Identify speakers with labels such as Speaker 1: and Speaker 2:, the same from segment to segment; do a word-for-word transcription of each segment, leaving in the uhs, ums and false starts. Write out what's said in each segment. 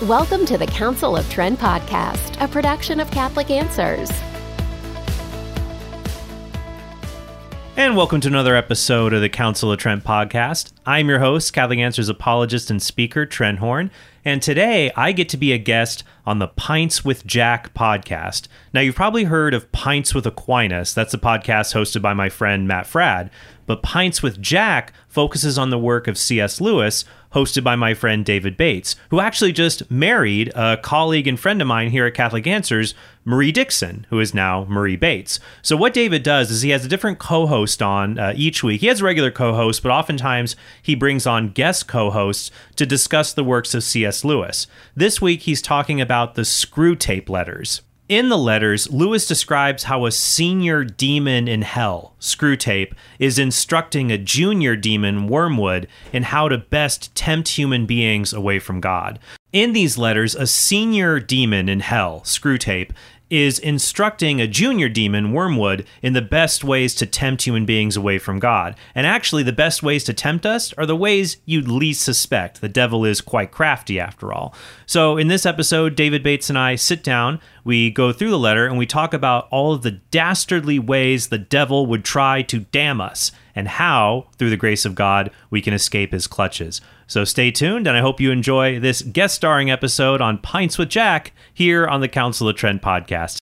Speaker 1: Welcome to the Council of Trent podcast, a production of Catholic Answers.
Speaker 2: And welcome to another episode of the Council of Trent podcast. I'm your host, Catholic Answers apologist and speaker, Trent Horn. And today I get to be a guest on the Pints with Jack podcast. Now, you've probably heard of Pints with Aquinas. That's a podcast hosted by my friend Matt Fradd. But Pints with Jack focuses on the work of C S Lewis, hosted by my friend David Bates, who actually just married a colleague and friend of mine here at Catholic Answers, Marie Dixon, who is now Marie Bates. So what David does is he has a different co-host on uh, each week. He has a regular co-host, but oftentimes he brings on guest co-hosts to discuss the works of C S Lewis. This week, he's talking about the Screwtape Letters. In the letters, Lewis describes how a senior demon in hell, Screwtape, is instructing a junior demon, Wormwood, in how to best tempt human beings away from God. In these letters, a senior demon in hell, Screwtape, is instructing a junior demon, Wormwood, in the best ways to tempt human beings away from God. And actually, the best ways to tempt us are the ways you'd least suspect. The devil is quite crafty, after all. So in this episode, David Bates and I sit down, we go through the letter, and we talk about all of the dastardly ways the devil would try to damn us, and how, through the grace of God, we can escape his clutches. So stay tuned, and I hope you enjoy this guest starring episode on Pints with Jack here on the Council of Trent podcast.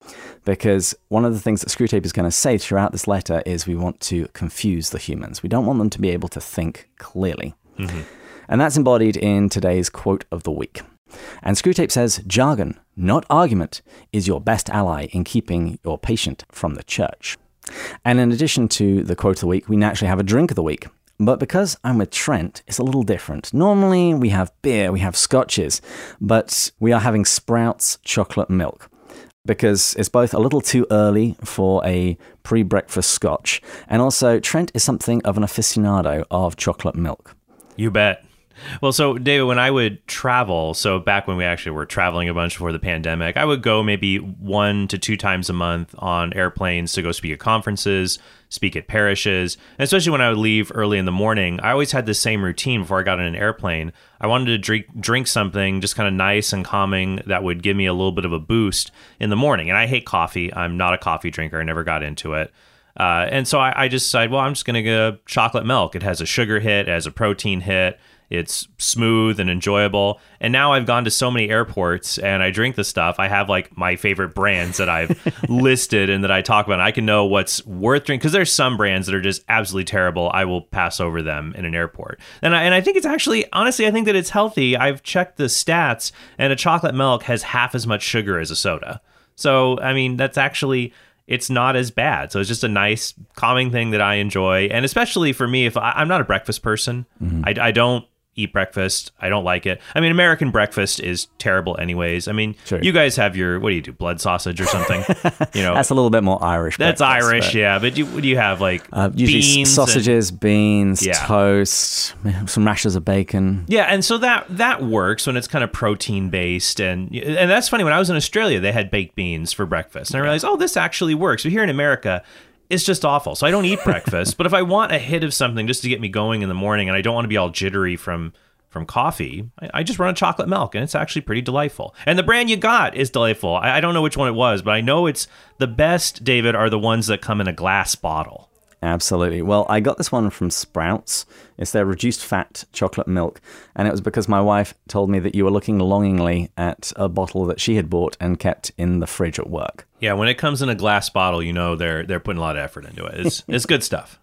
Speaker 3: Because one of the things that Screwtape is going to say throughout this letter is we want to confuse the humans. We don't want them to be able to think clearly. Mm-hmm. And that's embodied in today's quote of the week. And Screwtape says, "Jargon, not argument, is your best ally in keeping your patient from the church." And in addition to the quote of the week, we naturally have a drink of the week. But because I'm with Trent, it's a little different. Normally, we have beer, we have scotches, but we are having Sprouts chocolate milk because it's both a little too early for a pre-breakfast scotch, and also Trent is something of an aficionado of chocolate milk.
Speaker 2: You bet. Well, so David, when I would travel, so back when we actually were traveling a bunch before the pandemic, I would go maybe one to two times a month on airplanes to go speak at conferences, speak at parishes. And especially when I would leave early in the morning, I always had the same routine before I got in an airplane. I wanted to drink drink something just kind of nice and calming that would give me a little bit of a boost in the morning. And I hate coffee. I'm not a coffee drinker. I never got into it. Uh, and so I, I just decided, well, I'm just going to get a chocolate milk. It has a sugar hit, it has a protein hit. It's smooth and enjoyable. And now I've gone to so many airports and I drink this stuff. I have like my favorite brands that I've listed and that I talk about. And I can know what's worth drinking because there's some brands that are just absolutely terrible. I will pass over them in an airport. And I, and I think it's actually, honestly, I think that it's healthy. I've checked the stats and a chocolate milk has half as much sugar as a soda. So, I mean, that's actually... it's not as bad. So it's just a nice, calming thing that I enjoy. And especially for me, if I, I'm not a breakfast person, mm-hmm. I, I don't eat breakfast. I don't like it. I mean, American breakfast is terrible anyways. I mean, sure. You guys have your, what do you do, blood sausage or something? You know,
Speaker 3: that's a little bit more Irish.
Speaker 2: That's Irish, but, yeah. But you, what do you have? Like uh, usually beans,
Speaker 3: sausages, and, beans,
Speaker 2: yeah.
Speaker 3: toast, some rashers of bacon.
Speaker 2: Yeah, and so that that works when it's kind of protein based, and and that's funny. When I was in Australia, they had baked beans for breakfast, and I realized, oh, this actually works. But here in America, it's just awful. So I don't eat breakfast. But if I want a hit of something just to get me going in the morning, and I don't want to be all jittery from from coffee, I, I just run a chocolate milk, and it's actually pretty delightful. And the brand you got is delightful. I, I don't know which one it was, but I know it's the best, David, are the ones that come in a glass bottle.
Speaker 3: Absolutely. Well, I got this one from Sprouts. It's their reduced fat chocolate milk. And it was because my wife told me that you were looking longingly at a bottle that she had bought and kept in the fridge at work.
Speaker 2: Yeah, when it comes in a glass bottle, you know they're they're putting a lot of effort into it. It's it's good stuff.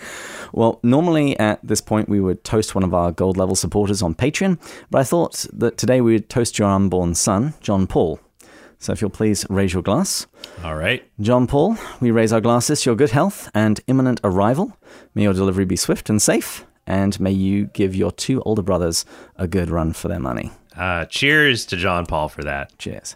Speaker 3: Well, normally at this point we would toast one of our gold level supporters on Patreon, but I thought that today we would toast your unborn son, John Paul. So if you'll please raise your glass.
Speaker 2: All right.
Speaker 3: John Paul, we raise our glasses to your good health and imminent arrival. May your delivery be swift and safe, and may you give your two older brothers a good run for their money.
Speaker 2: Uh, cheers to John Paul for that.
Speaker 3: Cheers.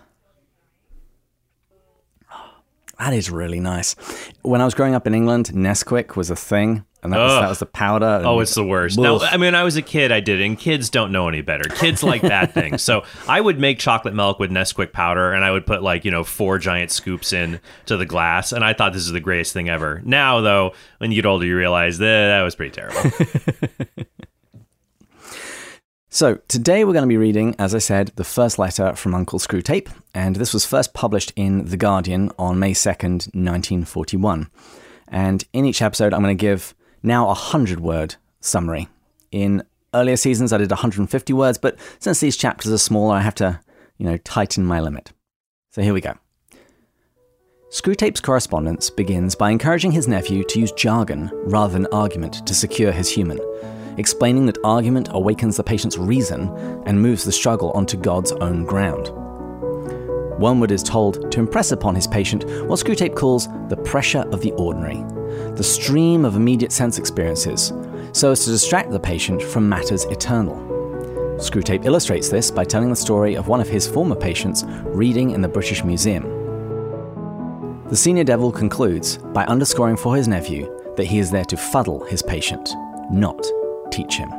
Speaker 3: That is really nice. When I was growing up in England, Nesquik was a thing. And that was, that was the powder. And,
Speaker 2: oh, it's the worst. Now, I mean, when I was a kid, I did it, and kids don't know any better. Kids like bad things. So I would make chocolate milk with Nesquik powder, and I would put like, you know, four giant scoops in to the glass, and I thought this is the greatest thing ever. Now, though, when you get older, you realize that that was pretty terrible.
Speaker 3: So today we're going to be reading, as I said, the first letter from Uncle Screwtape, and this was first published in The Guardian on May second, nineteen forty-one. And in each episode, I'm going to give now a hundred-word summary. In earlier seasons, I did one hundred fifty words, but since these chapters are smaller, I have to, you know, tighten my limit. So here we go. Screwtape's correspondence begins by encouraging his nephew to use jargon rather than argument to secure his human, explaining that argument awakens the patient's reason and moves the struggle onto God's own ground. Wormwood is told to impress upon his patient what Screwtape calls the pressure of the ordinary, the stream of immediate sense experiences, so as to distract the patient from matters eternal. Screwtape illustrates this by telling the story of one of his former patients reading in the British Museum. The senior devil concludes by underscoring for his nephew that he is there to fuddle his patient, not teach him.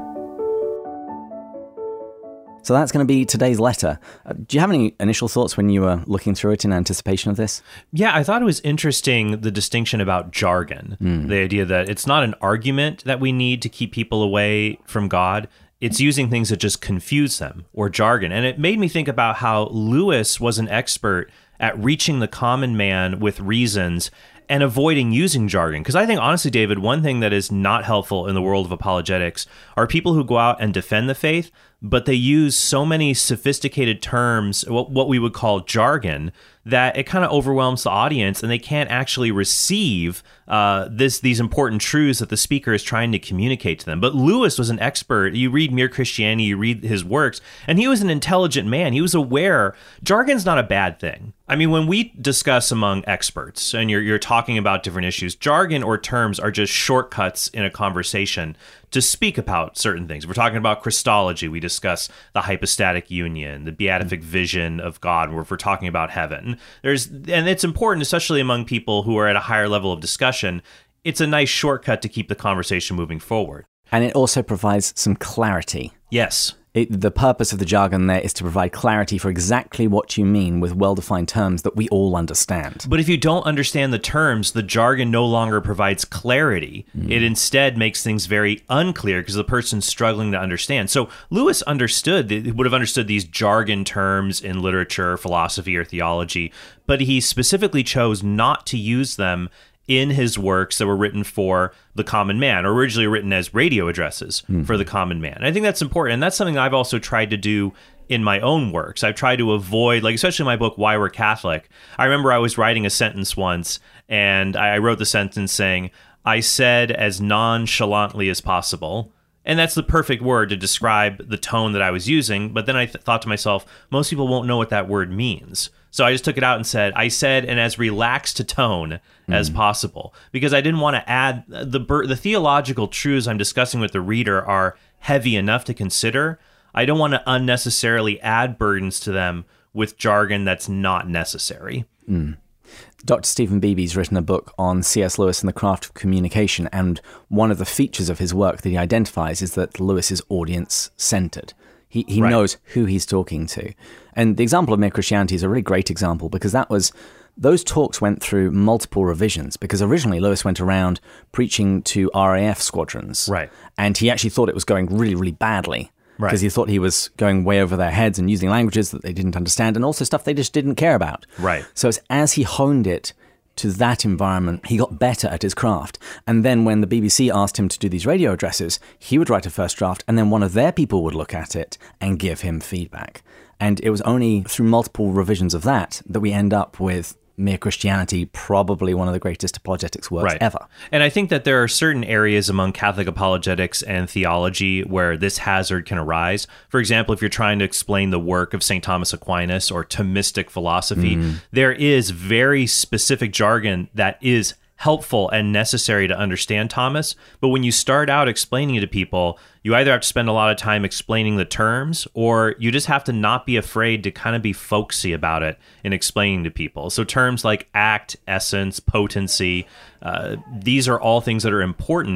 Speaker 3: So that's going to be today's letter. Uh, do you have any initial thoughts when you were looking through it in anticipation of this?
Speaker 2: Yeah, I thought it was interesting, the distinction about jargon. Mm. The idea that it's not an argument that we need to keep people away from God. It's using things that just confuse them, or jargon. And it made me think about how Lewis was an expert at reaching the common man with reasons and avoiding using jargon. Because I think, honestly, David, one thing that is not helpful in the world of apologetics are people who go out and defend the faith, but they use so many sophisticated terms, what, what we would call jargon, that it kind of overwhelms the audience and they can't actually receive uh, this these important truths that the speaker is trying to communicate to them. But Lewis was an expert. You read Mere Christianity, you read his works, and he was an intelligent man. He was aware jargon's not a bad thing. I mean, when we discuss among experts and you're you're talking about different issues, jargon or terms are just shortcuts in a conversation to speak about certain things. We're talking about Christology. We discuss the hypostatic union, the beatific vision of God, where if we're talking about heaven. There's, and it's important, especially among people who are at a higher level of discussion, it's a nice shortcut to keep the conversation moving forward.
Speaker 3: And it also provides some clarity.
Speaker 2: Yes.
Speaker 3: It, the purpose of the jargon there is to provide clarity for exactly what you mean with well-defined terms that we all understand.
Speaker 2: But if you don't understand the terms, the jargon no longer provides clarity. Mm. It instead makes things very unclear because the person's struggling to understand. So Lewis understood, he would have understood these jargon terms in literature, philosophy, or theology, but he specifically chose not to use them in his works that were written for the common man, or originally written as radio addresses mm. for the common man. And I think that's important. And that's something I've also tried to do in my own works. I've tried to avoid, like, especially in my book, Why We're Catholic. I remember I was writing a sentence once, and I wrote the sentence saying, I said as nonchalantly as possible. And that's the perfect word to describe the tone that I was using. But then I th- thought to myself, most people won't know what that word means. So I just took it out and said, I said in as relaxed a tone mm. as possible, because I didn't want to add the the theological truths I'm discussing with the reader are heavy enough to consider. I don't want to unnecessarily add burdens to them with jargon that's not necessary.
Speaker 3: Mm. Doctor Stephen Beebe's written a book on C S Lewis and the craft of communication, and one of the features of his work that he identifies is that Lewis is audience-centered. He he right. knows who he's talking to. And the example of Mere Christianity is a really great example, because that was, those talks went through multiple revisions, because originally Lewis went around preaching to R A F squadrons.
Speaker 2: Right.
Speaker 3: And he actually thought it was going really, really badly. Right. Because he thought he was going way over their heads and using languages that they didn't understand, and also stuff they just didn't care about.
Speaker 2: Right.
Speaker 3: So it's as he honed it to that environment, he got better at his craft. And then when the B B C asked him to do these radio addresses, he would write a first draft, and then one of their people would look at it and give him feedback. And it was only through multiple revisions of that that we end up with Mere Christianity, probably one of the greatest apologetics works
Speaker 2: right.
Speaker 3: ever.
Speaker 2: And I think that there are certain areas among Catholic apologetics and theology where this hazard can arise. For example, if you're trying to explain the work of Saint Thomas Aquinas or Thomistic philosophy, mm. there is very specific jargon that is helpful and necessary to understand Thomas. But when you start out explaining it to people, you either have to spend a lot of time explaining the terms, or you just have to not be afraid to kind of be folksy about it in explaining to people. So terms like act, essence, potency, uh, these are all things that are important,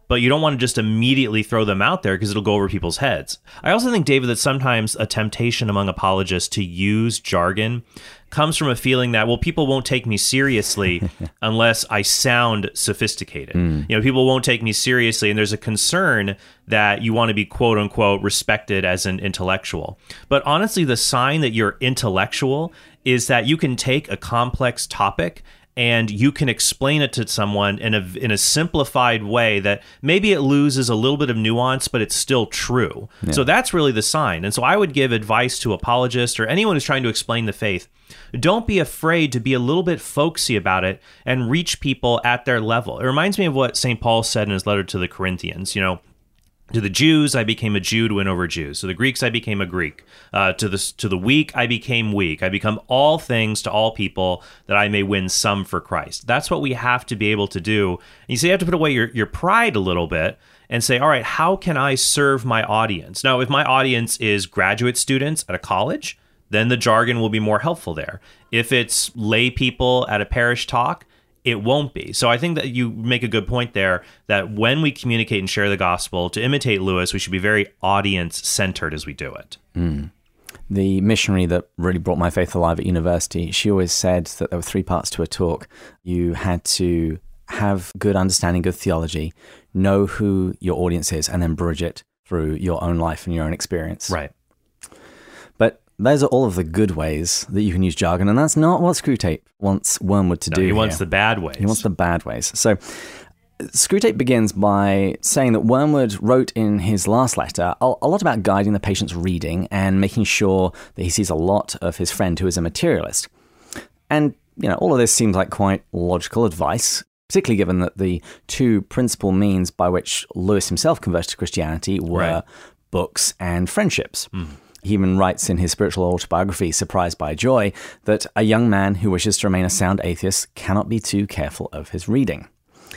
Speaker 2: but you don't want to just immediately throw them out there because it'll go over people's heads. I also think, David, that sometimes a temptation among apologists to use jargon comes from a feeling that, well, people won't take me seriously unless I sound sophisticated. Mm. You know, people won't take me seriously, and there's a concern that you want to be quote unquote respected as an intellectual. But honestly, the sign that you're intellectual is that you can take a complex topic and you can explain it to someone in a in a simplified way that maybe it loses a little bit of nuance, but it's still true. Yeah. So that's really the sign. And so I would give advice to apologists or anyone who's trying to explain the faith. Don't be afraid to be a little bit folksy about it and reach people at their level. It reminds me of what Saint Paul said in his letter to the Corinthians. You know, to the Jews, I became a Jew to win over Jews. To the Greeks, I became a Greek. Uh, to the to the weak, I became weak. I become all things to all people that I may win some for Christ. That's what we have to be able to do. And you say you have to put away your, your pride a little bit and say, all right, how can I serve my audience? Now, if my audience is graduate students at a college, then the jargon will be more helpful there. If it's lay people at a parish talk, it won't be. So I think that you make a good point there that when we communicate and share the gospel, to imitate Lewis, we should be very audience-centered as we do it.
Speaker 3: Mm. The missionary that really brought my faith alive at university, she always said that there were three parts to a talk. You had to have good understanding, good theology, know who your audience is, and then bridge it through your own life and your own experience.
Speaker 2: Right.
Speaker 3: But those are all of the good ways that you can use jargon, and that's not what Screwtape wants Wormwood to
Speaker 2: no,
Speaker 3: do.
Speaker 2: He wants
Speaker 3: here.
Speaker 2: the bad ways.
Speaker 3: He wants the bad ways. So Screwtape begins by saying that Wormwood wrote in his last letter a, a lot about guiding the patient's reading and making sure that he sees a lot of his friend who is a materialist. And, you know, all of this seems like quite logical advice, particularly given that the two principal means by which Lewis himself converted to Christianity were right. books and friendships. Mm. He even writes in his spiritual autobiography, Surprised by Joy, that a young man who wishes to remain a sound atheist cannot be too careful of his reading.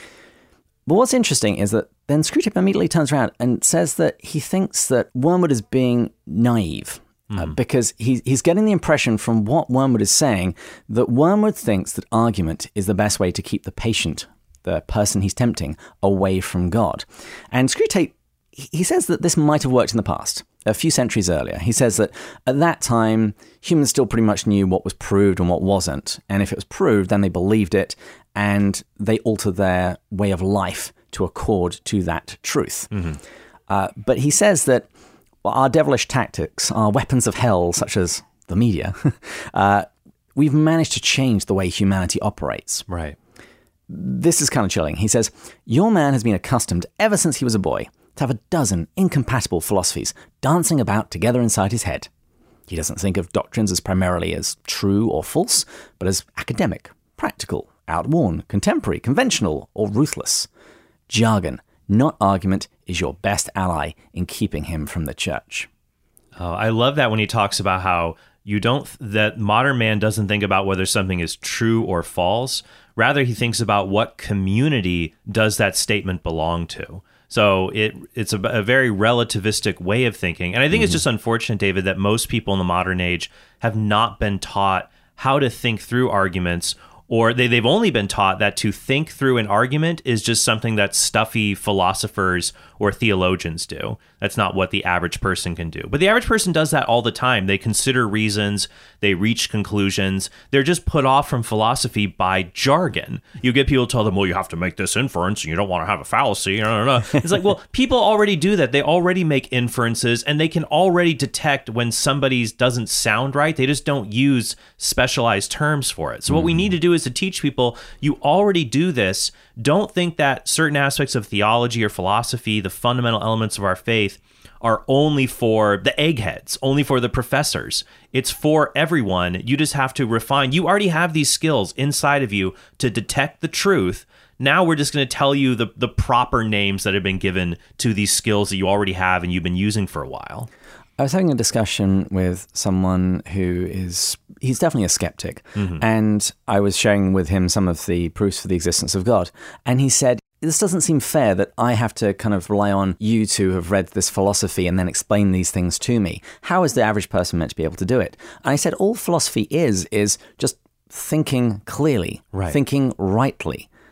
Speaker 3: But what's interesting is that then Screwtape immediately turns around and says that he thinks that Wormwood is being naive, mm. uh, because he, he's getting the impression from what Wormwood is saying that Wormwood thinks that argument is the best way to keep the patient, the person he's tempting, away from God. And Screwtape, he says that this might have worked in the past. A few centuries earlier, he says that at that time, humans still pretty much knew what was proved and what wasn't. And if it was proved, then they believed it, and they altered their way of life to accord to that truth. Mm-hmm. Uh, but he says that our devilish tactics, our weapons of hell, such as the media, uh, we've managed to change the way humanity operates.
Speaker 2: Right.
Speaker 3: This is kind of chilling. He says, your man has been accustomed ever since he was a boy to have a dozen incompatible philosophies dancing about together inside his head. He doesn't think of doctrines as primarily as true or false, but as academic, practical, outworn, contemporary, conventional, or ruthless. Jargon, not argument, is your best ally in keeping him from the church.
Speaker 2: Oh, I love that when he talks about how you don't, that modern man doesn't think about whether something is true or false. Rather, he thinks about what community does that statement belong to. So it it's a, a very relativistic way of thinking. And I think mm-hmm. it's just unfortunate, David, that most people in the modern age have not been taught how to think through arguments, or they, they've only been taught that to think through an argument is just something that stuffy philosophers or theologians do. That's not what the average person can do. But the average person does that all the time. They consider reasons, they reach conclusions. They're just put off from philosophy by jargon. You get people to tell them, well, you have to make this inference and you don't want to have a fallacy. No, no, no. It's like, well, people already do that. They already make inferences, and they can already detect when somebody's doesn't sound right. They just don't use specialized terms for it. So what mm-hmm. we need to do is to teach people, you already do this. Don't think that certain aspects of theology or philosophy, the fundamental elements of our faith, are only for the eggheads, only for the professors. It's for everyone. You just have to refine. You already have these skills inside of you to detect the truth. Now we're just going to tell you the, the proper names that have been given to these skills that you already have and you've been using for a while.
Speaker 3: I was having a discussion with someone who is, he's definitely a skeptic. Mm-hmm. And I was sharing with him some of the proofs for the existence of God. And he said, this doesn't seem fair that I have to kind of rely on you to have read this philosophy and then explain these things to me. How is the average person meant to be able to do it? And I said, all philosophy is, is just thinking clearly,
Speaker 2: right.
Speaker 3: thinking rightly.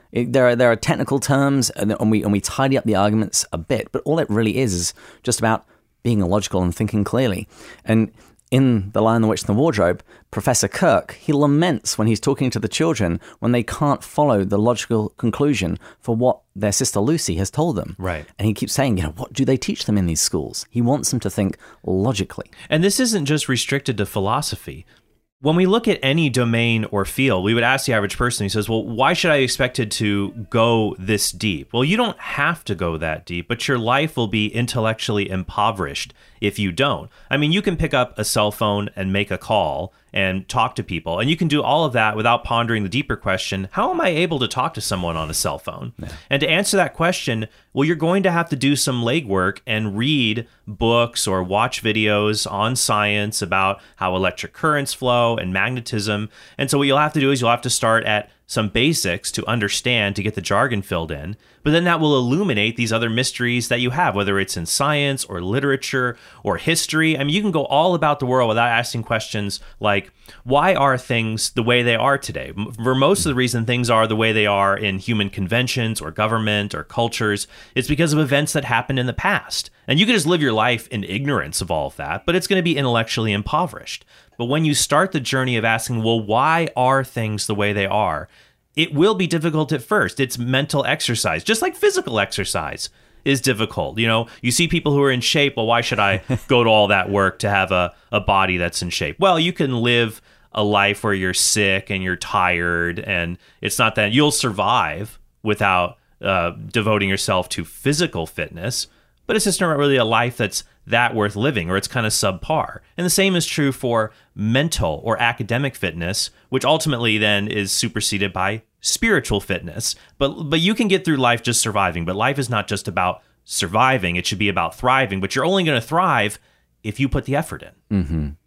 Speaker 3: It, there are there are technical terms, and, and we and we tidy up the arguments a bit, but all it really is is just about being logical and thinking clearly. And in The Lion, the Witch, and the Wardrobe, Professor Kirk, he laments when he's talking to the children when they can't follow the logical conclusion for what their sister Lucy has told them.
Speaker 2: Right.
Speaker 3: And he keeps saying, you know, what do they teach them in these schools? He wants them to think logically.
Speaker 2: And this isn't just restricted to philosophy. When we look at any domain or field, we would ask the average person who says, well, why should I be expected to go this deep? Well, you don't have to go that deep, but your life will be intellectually impoverished if you don't. I mean, you can pick up a cell phone and make a call and talk to people, and you can do all of that without pondering the deeper question, how am I able to talk to someone on a cell phone? Yeah. And to answer that question, well, you're going to have to do some legwork and read books or watch videos on science about how electric currents flow and magnetism. And so what you'll have to do is you'll have to start at some basics to understand, to get the jargon filled in, but then that will illuminate these other mysteries that you have, whether it's in science or literature or history. I mean, you can go all about the world without asking questions like, why are things the way they are today? For most of the reason things are the way they are in human conventions or government or cultures, it's because of events that happened in the past. And you can just live your life in ignorance of all of that, but it's going to be intellectually impoverished. But when you start the journey of asking, well, why are things the way they are? It will be difficult at first. It's mental exercise, just like physical exercise is difficult. You know, you see people who are in shape. Well, why should I go to all that work to have a, a body that's in shape? Well, you can live a life where you're sick and you're tired, and it's not that you'll survive without uh, devoting yourself to physical fitness, but it's just not really a life that's that worth living, or it's kind of subpar. And the same is true for mental or academic fitness, which ultimately then is superseded by spiritual fitness. But but you can get through life just surviving, but life is not just about surviving. It should be about thriving, but you're only going to thrive if you put the effort in.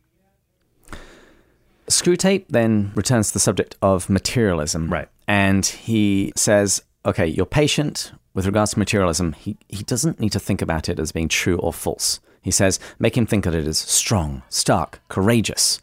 Speaker 3: Mm-hmm. Screwtape then returns to the subject of materialism.
Speaker 2: Right.
Speaker 3: And he says, okay, you're patient with regards to materialism. He, he doesn't need to think about it as being true or false. He says, make him think of it as strong, stark, courageous.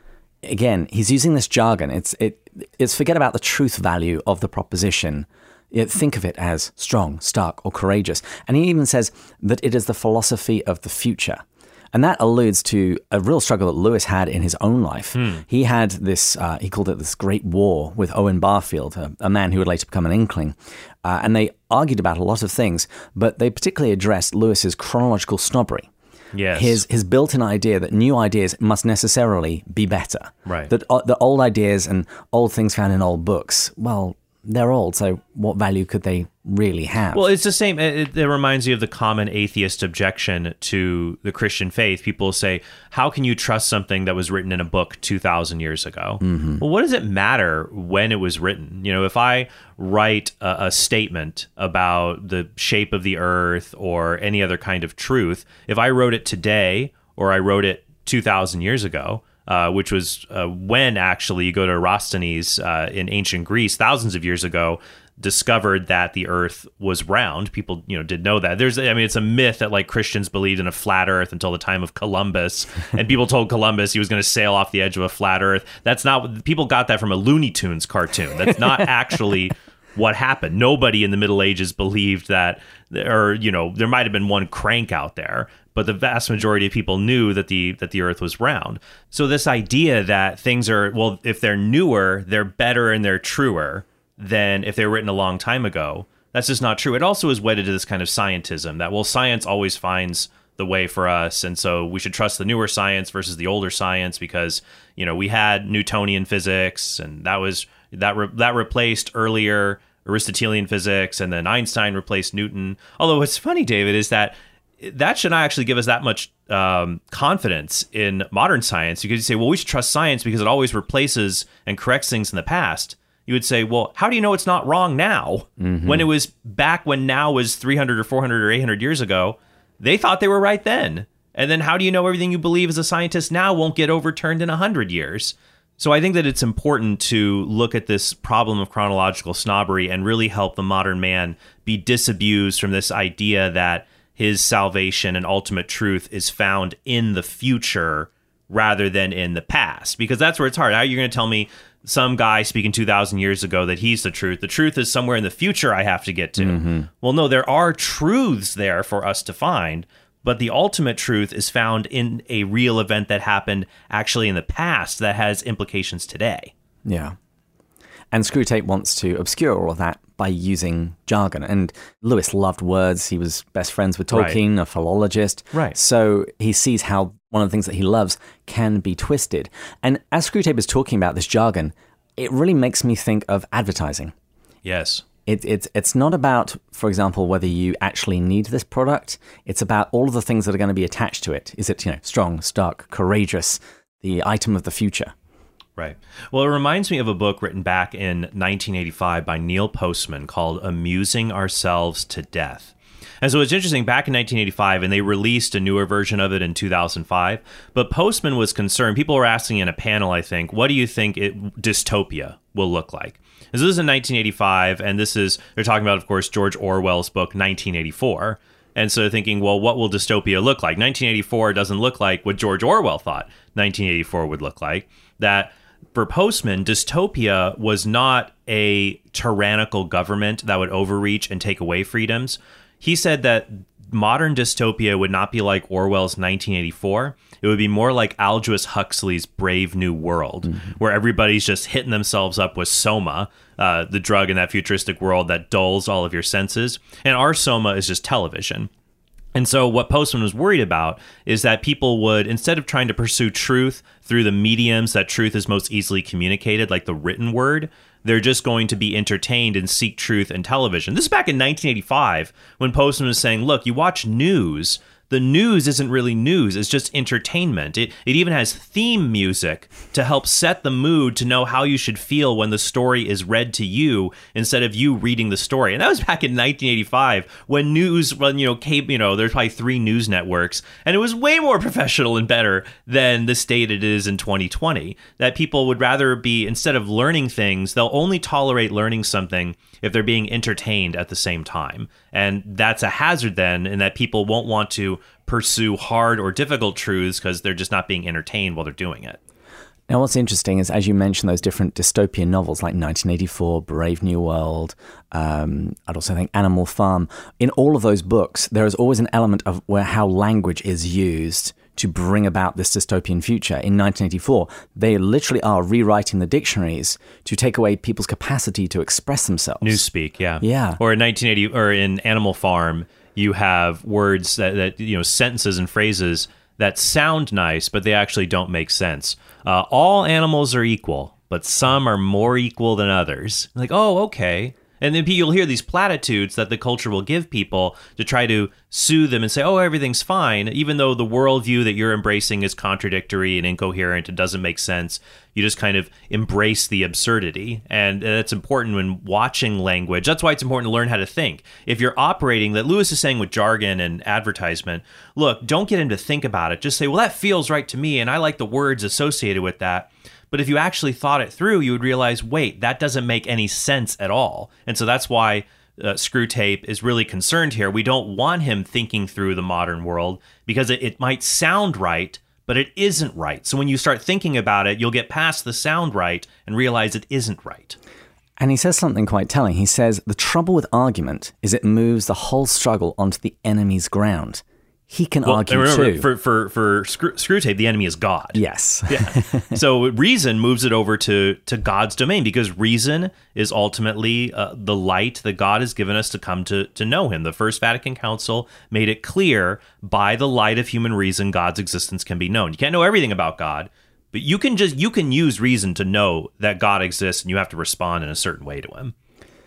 Speaker 3: Again, he's using this jargon. It's it it's forget about the truth value of the proposition. It, think of it as strong, stark, or courageous. And he even says that it is the philosophy of the future. And that alludes to a real struggle that Lewis had in his own life. Hmm. He had this, uh, he called it this great war with Owen Barfield, a, a man who would later become an Inkling. Uh, and they argued about a lot of things, but they particularly addressed Lewis's chronological snobbery.
Speaker 2: Yes.
Speaker 3: His his built-in idea that new ideas must necessarily be better.
Speaker 2: Right.
Speaker 3: That uh, the old ideas and old things found in old books, well, they're old, so what value could they really have?
Speaker 2: Well, it's the same. It, it reminds you of the common atheist objection to the Christian faith. People say, how can you trust something that was written in a book two thousand years ago? Mm-hmm. Well, what does it matter when it was written? You know, if I write a, a statement about the shape of the earth or any other kind of truth, if I wrote it today or I wrote it two thousand years ago, Uh, which was uh, when actually you go to Eratosthenes uh, in ancient Greece thousands of years ago, discovered that the earth was round. People, you know, did know that. There's, I mean, it's a myth that like Christians believed in a flat earth until the time of Columbus, and people told Columbus he was going to sail off the edge of a flat earth. That's not, people got that from a Looney Tunes cartoon. That's not actually what happened. Nobody in the Middle Ages believed that, or, you know, there might have been one crank out there, but the vast majority of people knew that the that the earth was round. So this idea that things are, well, if they're newer, they're better and they're truer than if they were written a long time ago, that's just not true. It also is wedded to this kind of scientism that, well, science always finds the way for us, and so we should trust the newer science versus the older science because, you know, we had Newtonian physics, and that was that re- that replaced earlier Aristotelian physics, and then Einstein replaced Newton. Although what's funny, David, is that that should not actually give us that much um, confidence in modern science, because you say, well, we should trust science because it always replaces and corrects things in the past. You would say, well, how do you know it's not wrong now? Mm-hmm. When it was back when now was three hundred or four hundred or eight hundred years ago, they thought they were right then. And then how do you know everything you believe as a scientist now won't get overturned in one hundred years? So I think that it's important to look at this problem of chronological snobbery and really help the modern man be disabused from this idea that his salvation and ultimate truth is found in the future rather than in the past, because that's where it's hard. How are you going to tell me some guy speaking two thousand years ago that he's the truth? The truth is somewhere in the future I have to get to. Mm-hmm. Well, no, there are truths there for us to find, but the ultimate truth is found in a real event that happened actually in the past that has implications today.
Speaker 3: Yeah. And Screwtape wants to obscure all of that by using jargon. And Lewis loved words. He was best friends with Tolkien, right. a philologist.
Speaker 2: Right.
Speaker 3: So he sees how one of the things that he loves can be twisted. And as Screwtape is talking about this jargon, it really makes me think of advertising.
Speaker 2: Yes.
Speaker 3: It, it's it's not about, for example, whether you actually need this product. It's about all of the things that are going to be attached to it. Is it, you know, strong, stark, courageous, the item of the future?
Speaker 2: Right. Well, it reminds me of a book written back in nineteen eighty-five by Neil Postman called Amusing Ourselves to Death. And so it's interesting, back in nineteen eighty-five, and they released a newer version of it in two thousand five, but Postman was concerned. People were asking in a panel, I think, what do you think it, dystopia will look like? And so this is in nineteen eighty-five, and this is, they're talking about, of course, George Orwell's book, nineteen eighty-four. And so they're thinking, well, what will dystopia look like? nineteen eighty-four doesn't look like what George Orwell thought nineteen eighty-four would look like. That for Postman, dystopia was not a tyrannical government that would overreach and take away freedoms. He said that modern dystopia would not be like Orwell's nineteen eighty-four. It would be more like Aldous Huxley's Brave New World, mm-hmm. where everybody's just hitting themselves up with Soma, uh, the drug in that futuristic world that dulls all of your senses. And our Soma is just television. And so what Postman was worried about is that people would, instead of trying to pursue truth through the mediums that truth is most easily communicated, like the written word, they're just going to be entertained and seek truth in television. This is back in nineteen eighty-five when Postman was saying, look, you watch news. The news isn't really news. It's just entertainment. It it even has theme music to help set the mood to know how you should feel when the story is read to you instead of you reading the story. And that was back in nineteen eighty-five when news, when, you know, cable, you know, there's probably three news networks, and it was way more professional and better than the state it is in twenty twenty. That people would rather be, instead of learning things, they'll only tolerate learning something if they're being entertained at the same time. And that's a hazard then, in that people won't want to pursue hard or difficult truths because they're just not being entertained while they're doing it.
Speaker 3: Now, what's interesting is, as you mentioned, those different dystopian novels like nineteen eighty-four, Brave New World, um, I'd also think Animal Farm. In all of those books, there is always an element of where how language is used to bring about this dystopian future. In nineteen eighty-four, they literally are rewriting the dictionaries to take away people's capacity to express themselves.
Speaker 2: Newspeak, yeah.
Speaker 3: Yeah.
Speaker 2: Or in nineteen eighty, or in Animal Farm, you have words that, that you know, sentences and phrases that sound nice, but they actually don't make sense. Uh, all animals are equal, but some are more equal than others. Like, oh, okay. And then you'll hear these platitudes that the culture will give people to try to soothe them and say, oh, everything's fine, even though the worldview that you're embracing is contradictory and incoherent and doesn't make sense. You just kind of embrace the absurdity. And that's important when watching language. That's why it's important to learn how to think. If you're operating, that Lewis is saying with jargon and advertisement, look, don't get him to think about it. Just say, well, that feels right to me, and I like the words associated with that. But if you actually thought it through, you would realize, wait, that doesn't make any sense at all. And so that's why uh, Screwtape is really concerned here. We don't want him thinking through the modern world because it, it might sound right, but it isn't right. So when you start thinking about it, you'll get past the sound right and realize it isn't right.
Speaker 3: And he says something quite telling. He says, the trouble with argument is it moves the whole struggle onto the enemy's ground. He can well, argue
Speaker 2: remember,
Speaker 3: too.
Speaker 2: For for for Screw, Screwtape, the enemy is God.
Speaker 3: Yes.
Speaker 2: Yeah. So reason moves it over to to God's domain because reason is ultimately uh, the light that God has given us to come to to know Him. The First Vatican Council made it clear, by the light of human reason, God's existence can be known. You can't know everything about God, but you can just you can use reason to know that God exists, and you have to respond in a certain way to Him.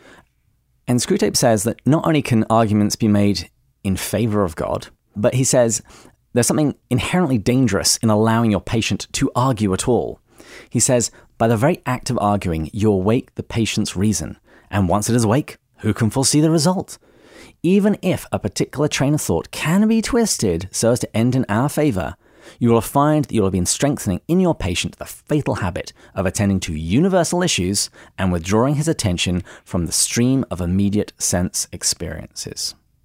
Speaker 3: And Screwtape says that not only can arguments be made in favor of God, but he says there's something inherently dangerous in allowing your patient to argue at all. He says, by the very act of arguing, you awake the patient's reason. And once it is awake, who can foresee the result? Even if a particular train of thought can be twisted so as to end in our favor, you will find that you will have been strengthening in your patient the fatal habit of attending to universal issues and withdrawing his attention from the stream of immediate sense experiences.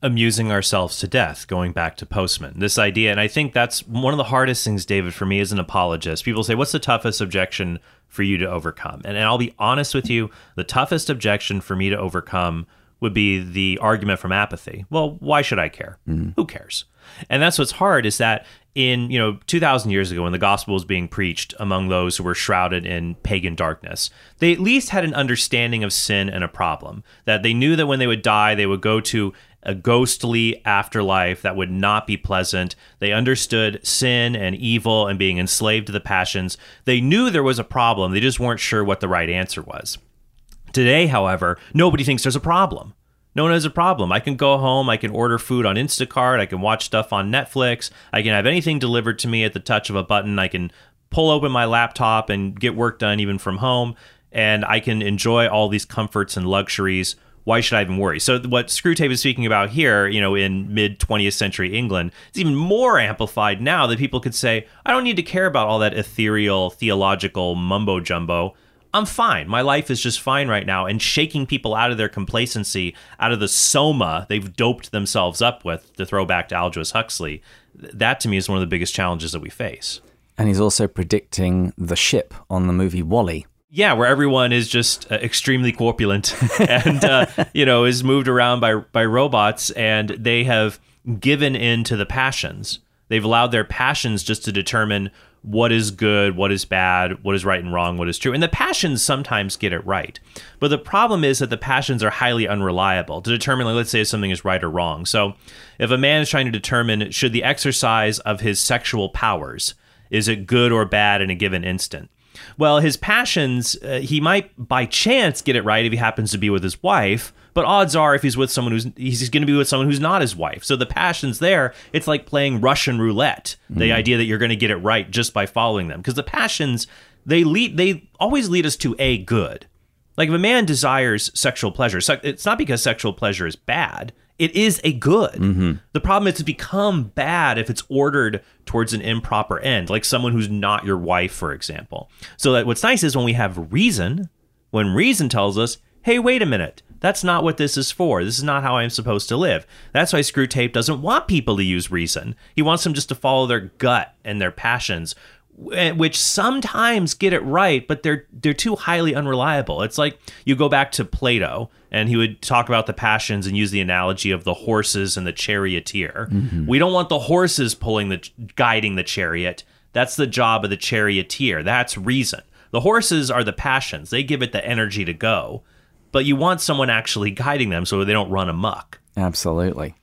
Speaker 2: amusing ourselves to death, going back to Postman. This idea, and I think that's one of the hardest things, David, for me as an apologist. People say, what's the toughest objection for you to overcome? And, and I'll be honest with you, the toughest objection for me to overcome would be the argument from apathy. Well, why should I care? Mm. Who cares? And that's what's hard, is that in, you know, two thousand years ago, when the gospel was being preached among those who were shrouded in pagan darkness, they at least had an understanding of sin and a problem, that they knew that when they would die, they would go to a ghostly afterlife that would not be pleasant. They understood sin and evil and being enslaved to the passions. They knew there was a problem. They just weren't sure what the right answer was. Today, however, nobody thinks there's a problem. No one has a problem. I can go home, I can order food on Instacart, I can watch stuff on Netflix, I can have anything delivered to me at the touch of a button, I can pull open my laptop and get work done even from home, and I can enjoy all these comforts and luxuries. Why should I even worry? So what Screwtape is speaking about here, you know, in mid-twentieth century England, is even more amplified now, that people could say, I don't need to care about all that ethereal, theological mumbo-jumbo. I'm fine. My life is just fine right now. And shaking people out of their complacency, out of the soma they've doped themselves up with, to throw back to Aldous Huxley, that to me is one of the biggest challenges that we face.
Speaker 3: And he's also predicting the ship on the movie WALL-E.
Speaker 2: Yeah, where everyone is just uh, extremely corpulent and, uh, you know, is moved around by by robots, and they have given in to the passions. They've allowed their passions just to determine what is good, what is bad, what is right and wrong, what is true. And the passions sometimes get it right. But the problem is that the passions are highly unreliable to determine, like, let's say, if something is right or wrong. So if a man is trying to determine, should the exercise of his sexual powers, is it good or bad in a given instant? Well, his passions, uh, he might by chance get it right if he happens to be with his wife, but odds are if he's with someone who's, he's going to be with someone who's not his wife. So the passions there, it's like playing Russian roulette, mm. the idea that you're going to get it right just by following them. Because the passions, they lead, they always lead us to a good. Like if a man desires sexual pleasure, it's not because sexual pleasure is bad. It is a good. Mm-hmm. The problem is it's become bad if it's ordered towards an improper end, like someone who's not your wife, for example. So that what's nice is when we have reason, when reason tells us, hey, wait a minute, that's not what this is for. This is not how I'm supposed to live. That's why Screwtape doesn't want people to use reason. He wants them just to follow their gut and their passions, which sometimes get it right, but they're they're too highly unreliable. It's like you go back to Plato, and he would talk about the passions and use the analogy of the horses and the charioteer. Mm-hmm. We don't want the horses pulling the guiding the chariot. That's the job of the charioteer. That's reason. The horses are the passions. They give it the energy to go, but you want someone actually guiding them so they don't run amok.
Speaker 3: Absolutely.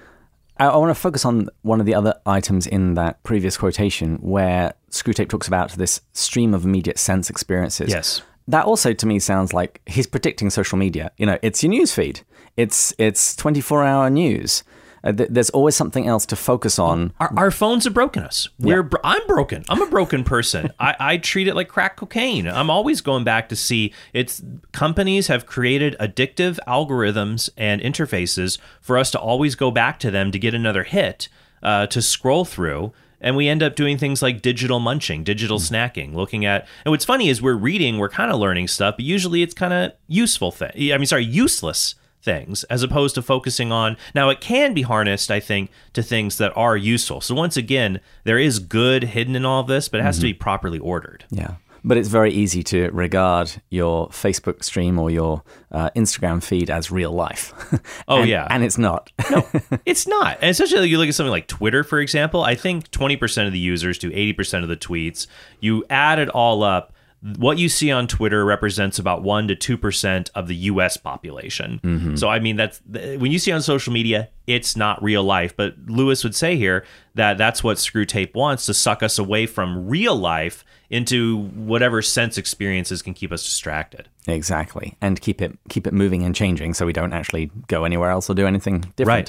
Speaker 3: I, I want to focus on one of the other items in that previous quotation where Screwtape talks about this stream of immediate sense experiences.
Speaker 2: Yes.
Speaker 3: That also to me sounds like he's predicting social media. You know, it's your news feed. It's it's twenty-four hour news. Uh, th- there's always something else to focus on.
Speaker 2: Our, our phones have broken us. We're yeah. bro- I'm broken. I'm a broken person. I, I treat it like crack cocaine. I'm always going back to see it's companies have created addictive algorithms and interfaces for us to always go back to them to get another hit uh, to scroll through. And we end up doing things like digital munching, digital mm. snacking, looking at... And what's funny is we're reading, we're kind of learning stuff, but usually it's kind of useful things. I mean, sorry, useless things, as opposed to focusing on... Now, it can be harnessed, I think, to things that are useful. So once again, there is good hidden in all of this, but it has mm-hmm. to be properly ordered.
Speaker 3: Yeah. But it's very easy to regard your Facebook stream or your uh, Instagram feed as real life.
Speaker 2: Oh,
Speaker 3: and,
Speaker 2: yeah.
Speaker 3: And it's not.
Speaker 2: No, it's not. And especially like you look at something like Twitter, for example, I think twenty percent of the users do eighty percent of the tweets. You add it all up, what you see on Twitter represents about one to two percent of the U S population. Mm-hmm. So, I mean, that's when you see on social media, it's not real life. But Lewis would say here that that's what Screwtape wants, to suck us away from real life into whatever sense experiences can keep us distracted.
Speaker 3: Exactly. And keep it keep it moving and changing so we don't actually go anywhere else or do anything different.
Speaker 2: Right.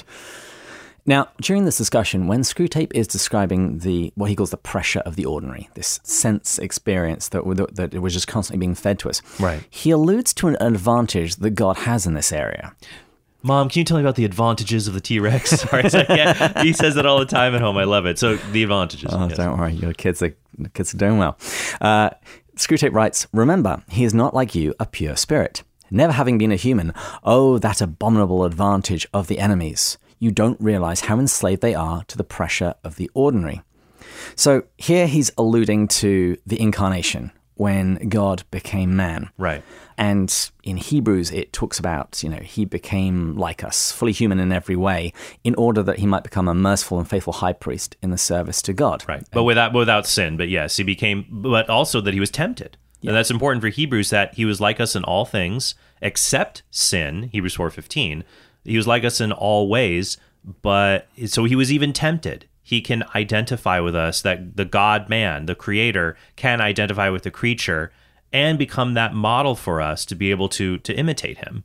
Speaker 3: Now, during this discussion, when Screwtape is describing the what he calls the pressure of the ordinary, this sense experience that that it was just constantly being fed to us,
Speaker 2: right,
Speaker 3: he alludes to an advantage that God has in this area.
Speaker 2: Mom, can you tell me about the advantages of the T-Rex? Sorry, so, yeah, he says it all the time at home. I love it. So the advantages.
Speaker 3: Oh,
Speaker 2: yes.
Speaker 3: Don't worry, your kids are the kids are doing well. Uh, Screwtape writes, "Remember, he is not like you, a pure spirit. Never having been a human, oh, that abominable advantage of the enemies. you don't realize how enslaved they are to the pressure of the ordinary. So here he's alluding to the incarnation, when God became man.
Speaker 2: Right.
Speaker 3: And in Hebrews, it talks about, you know, he became like us, fully human in every way, in order that he might become a merciful and faithful high priest in the service to God.
Speaker 2: Right. But without without sin. But yes, he became, but also that he was tempted. Yeah. And that's important for Hebrews, that he was like us in all things except sin, Hebrews four fifteen. He was like us in all ways, but so he was even tempted. He can identify with us, that the God-man, the creator, can identify with the creature and become that model for us to be able to to imitate him.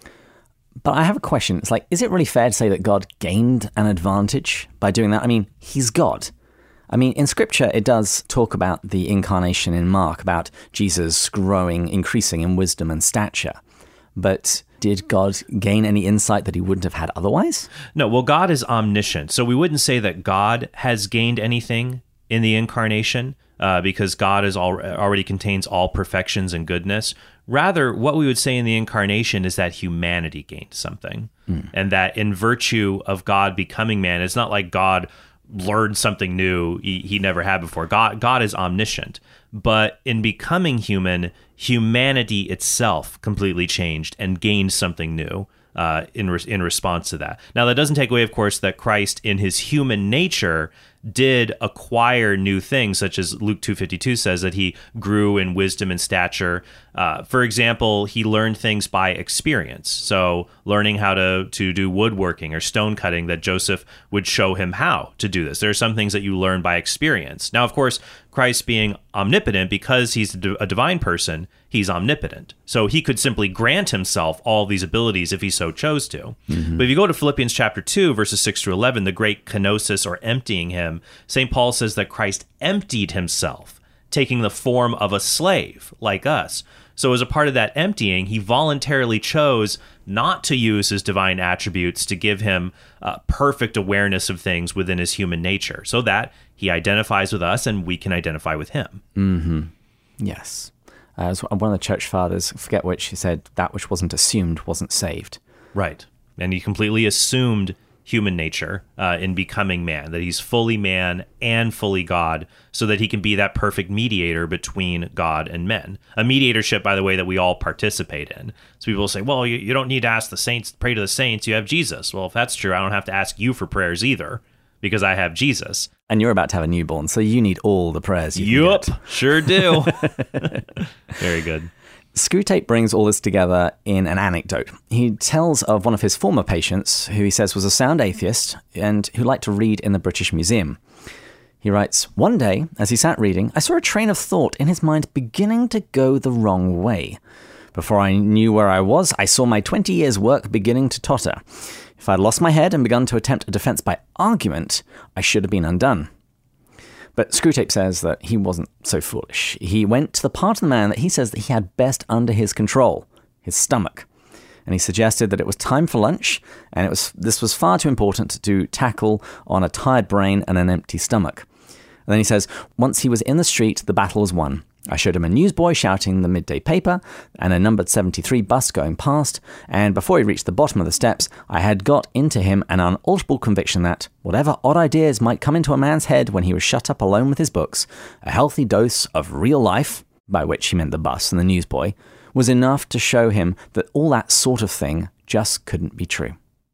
Speaker 3: But I have a question. It's like, is it really fair to say that God gained an advantage by doing that? I mean, he's God. I mean, in Scripture, it does talk about the incarnation in Mark, about Jesus growing, increasing in wisdom and stature. But did God gain any insight that he wouldn't have had otherwise?
Speaker 2: No, well, God is omniscient. So we wouldn't say that God has gained anything in the incarnation uh, because God is al- already contains all perfections and goodness. Rather, what we would say in the incarnation is that humanity gained something. Mm. And that in virtue of God becoming man, it's not like God learned something new he, he never had before. God, God is omniscient. But in becoming human, humanity itself completely changed and gained something new uh, in re- in response to that. Now, that doesn't take away, of course, that Christ in his human nature did acquire new things, such as Luke two fifty-two says that he grew in wisdom and stature. Uh, for example, he learned things by experience. So learning how to, to do woodworking or stone cutting, that Joseph would show him how to do this. There are some things that you learn by experience. Now, of course, Christ being omnipotent, because he's a divine person, he's omnipotent. So he could simply grant himself all these abilities if he so chose to. Mm-hmm. But if you go to Philippians chapter two, verses six to eleven, the great kenosis, or emptying him, Saint Paul says that Christ emptied himself, taking the form of a slave like us. So as a part of that emptying, he voluntarily chose not to use his divine attributes to give him uh, perfect awareness of things within his human nature, so that he identifies with us and we can identify with him.
Speaker 3: Mm-hmm. Yes. Uh, as one of the church fathers, forget which, he said, that which wasn't assumed wasn't saved.
Speaker 2: Right. And he completely assumed human nature uh, in becoming man, that he's fully man and fully God, so that he can be that perfect mediator between God and men. A mediatorship, by the way, that we all participate in. So people say, well, you, you don't need to ask the saints, pray to the saints, you have Jesus. Well, if that's true, I don't have to ask you for prayers either, because I have Jesus.
Speaker 3: And you're about to have a newborn, so you need all the prayers you
Speaker 2: yep,
Speaker 3: can get.
Speaker 2: Sure do. Very good.
Speaker 3: Screwtape brings all this together in an anecdote. He tells of one of his former patients, who he says was a sound atheist and who liked to read in the British Museum. He writes, one day, as he sat reading, I saw a train of thought in his mind beginning to go the wrong way. Before I knew where I was, I saw my twenty years' work beginning to totter. If I had lost my head and begun to attempt a defense by argument, I should have been undone. But Screwtape says that he wasn't so foolish. He went to the part of the man that he says that he had best under his control, his stomach. And he suggested that it was time for lunch, and it was this was far too important to tackle on a tired brain and an empty stomach. And then he says, once he was in the street, the battle was won. I showed him a newsboy shouting the midday paper and a numbered seventy-three bus going past, and before he reached the bottom of the steps, I had got into him an unalterable conviction that, whatever odd ideas might come into a man's head when he was shut up alone with his books, a healthy dose of real life, by which he meant the bus and the newsboy, was enough to show him that all that sort of thing just couldn't be true.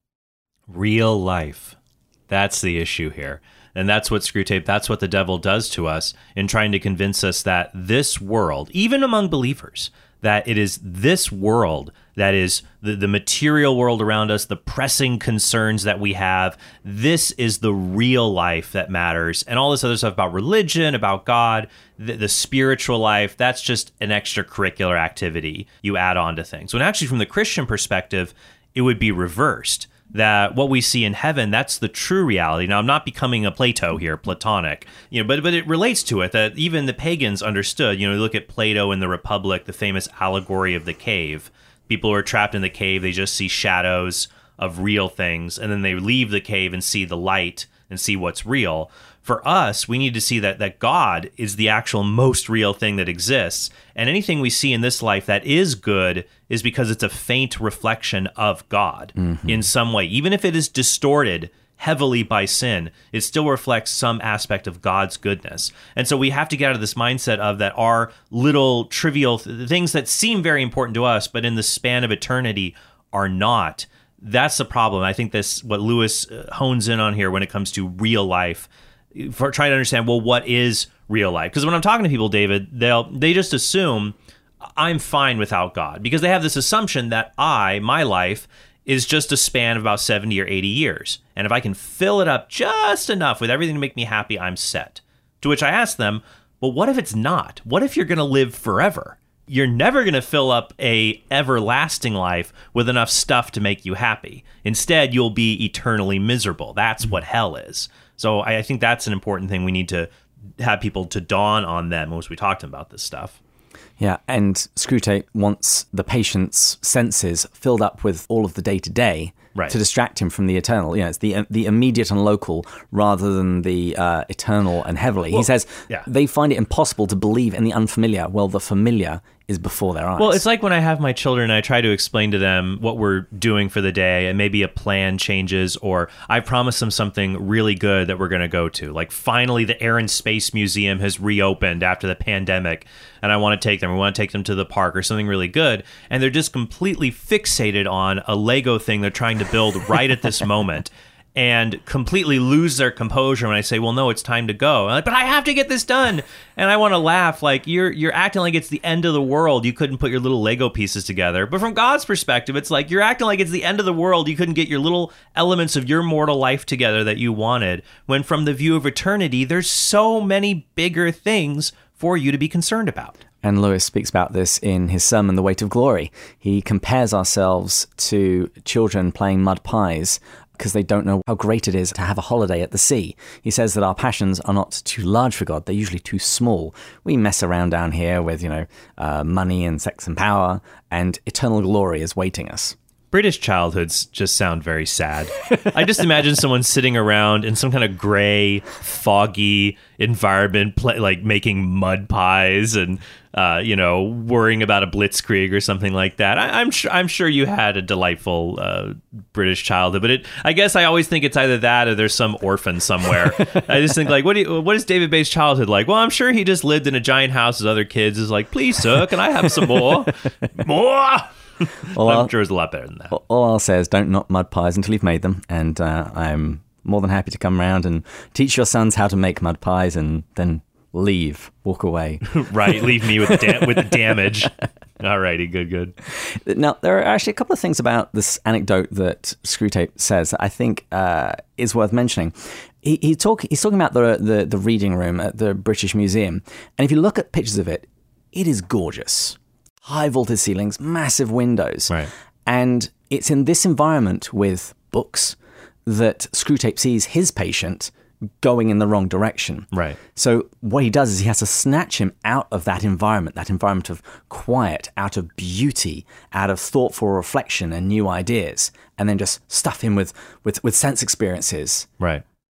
Speaker 2: Real life. That's the issue here. And that's what Screwtape, that's what the devil does to us in trying to convince us that this world, even among believers, that it is this world that is the, the material world around us, the pressing concerns that we have. This is the real life that matters. And all this other stuff about religion, about God, the, the spiritual life, that's just an extracurricular activity you add on to things. When actually from the Christian perspective, it would be reversed. That what we see in heaven, that's the true reality. Now, I'm not becoming a Plato here, Platonic, you know, but but it relates to it that even the pagans understood. You know, you look at Plato in the Republic, the famous allegory of the cave. People who are trapped in the cave, they just see shadows of real things, and then they leave the cave and see the light and see what's real. For us, we need to see that that God is the actual most real thing that exists. And anything we see in this life that is good is because it's a faint reflection of God mm-hmm. in some way. Even if it is distorted heavily by sin, it still reflects some aspect of God's goodness. And so we have to get out of this mindset of that our little trivial th- things that seem very important to us, but in the span of eternity are not. That's the problem. I think that's what Lewis hones in on here when it comes to real life, for trying to understand, well, what is real life? Because when I'm talking to people, David, they'll they just assume I'm fine without God, because they have this assumption that I, my life, is just a span of about seventy or eighty years. And if I can fill it up just enough with everything to make me happy, I'm set. To which I ask them, well, what if it's not? What if you're going to live forever? You're never going to fill up a everlasting life with enough stuff to make you happy. Instead, you'll be eternally miserable. That's what hell is. So I think that's an important thing we need to have people to dawn on them as we talk to them about this stuff.
Speaker 3: Yeah, and Screwtape wants the patient's senses filled up with all of the day-to-day right. to distract him from the eternal. You know, it's the the immediate and local rather than the uh, eternal and heavenly. Well, he says yeah. they find it impossible to believe in the unfamiliar. Well, the familiar is before their eyes.
Speaker 2: Well, it's like when I have my children, I try to explain to them what we're doing for the day, and maybe a plan changes, or I promise them something really good that we're going to go to. Like finally the Air and Space Museum has reopened after the pandemic, and I want to take them. We want to take them to the park or something really good, and they're just completely fixated on a Lego thing they're trying to build right at this moment. And completely lose their composure when I say, well, no, it's time to go. I'm like, but I have to get this done. And I want to laugh, like, you're you're acting like it's the end of the world. You couldn't put your little Lego pieces together. But from God's perspective, it's like you're acting like it's the end of the world. You couldn't get your little elements of your mortal life together that you wanted. When from the view of eternity, there's so many bigger things for you to be concerned about.
Speaker 3: And Lewis speaks about this in his sermon, The Weight of Glory. He compares ourselves to children playing mud pies because they don't know how great it is to have a holiday at the sea. He says that our passions are not too large for God. They're usually too small. We mess around down here with, you know, uh, money and sex and power, and eternal glory is waiting us.
Speaker 2: British childhoods just sound very sad. I just imagine someone sitting around in some kind of gray, foggy environment, play, like making mud pies and, uh, you know, worrying about a blitzkrieg or something like that. I, I'm sure I'm sure you had a delightful uh, British childhood, but it, I guess I always think it's either that or there's some orphan somewhere. I just think like, what do you, what is David Bay's childhood like? Well, I'm sure he just lived in a giant house with other kids. Is like, please, sir, can I have some more? More.
Speaker 3: Well,
Speaker 2: I'm
Speaker 3: I'll,
Speaker 2: sure it's a lot better than that.
Speaker 3: All I'll say is don't knock mud pies until you've made them, and uh, I'm more than happy to come around and teach your sons how to make mud pies and then leave, walk away.
Speaker 2: Right, leave me with the, da- with the damage. All righty, good, good.
Speaker 3: Now, there are actually a couple of things about this anecdote that Screwtape says that I think uh, is worth mentioning. He, he talk, he's talking about the, the, the reading room at the British Museum, and if you look at pictures of it, it is gorgeous. High vaulted ceilings, massive windows.
Speaker 2: Right.
Speaker 3: And it's in this environment with books that Screwtape sees his patient going in the wrong direction.
Speaker 2: Right.
Speaker 3: So what he does is he has to snatch him out of that environment, that environment of quiet, out of beauty, out of thoughtful reflection and new ideas, and then just stuff him with, with, with sense experiences.
Speaker 2: Right.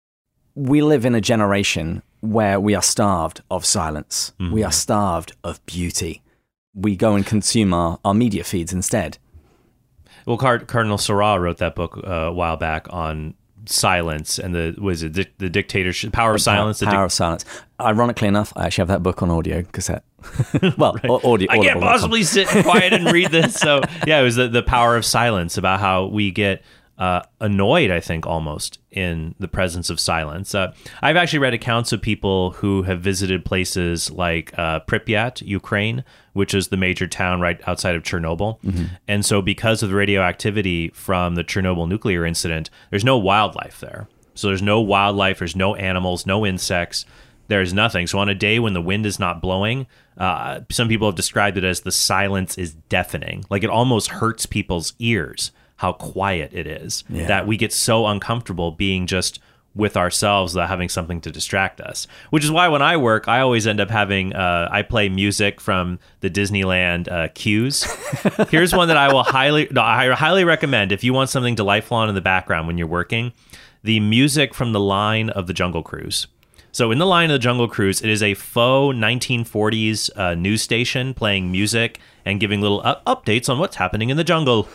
Speaker 3: We live in a generation where we are starved of silence. Mm-hmm. We are starved of beauty. We go and consume our, our media feeds instead.
Speaker 2: Well, Card- Cardinal Sarah wrote that book uh, a while back on silence and the was it di- the dictatorship, power of silence.
Speaker 3: Power,
Speaker 2: the
Speaker 3: power
Speaker 2: di-
Speaker 3: of silence. Ironically enough, I actually have that book on audio cassette. well,
Speaker 2: right.
Speaker 3: audio.
Speaker 2: I can't possibly sit quiet and read this. So yeah, it was the, the power of silence, about how we get uh, annoyed, I think, almost in the presence of silence. Uh, I've actually read accounts of people who have visited places like uh, Pripyat, Ukraine, which is the major town right outside of Chernobyl. Mm-hmm. And so because of the radioactivity from the Chernobyl nuclear incident, there's no wildlife there. So there's no wildlife, there's no animals, no insects, there's nothing. So on a day when the wind is not blowing, uh, some people have described it as the silence is deafening. Like it almost hurts people's ears how quiet it is, yeah. that we get so uncomfortable being just with ourselves without having something to distract us. Which is why when I work, I always end up having, uh, I play music from the Disneyland uh, cues. Here's one that I will highly, no, I highly recommend if you want something delightful on in the background when you're working. The music from The Line of the Jungle Cruise. So in the line of the Jungle Cruise, it is a faux nineteen forties uh, news station playing music and giving little up- updates on what's happening in the jungle.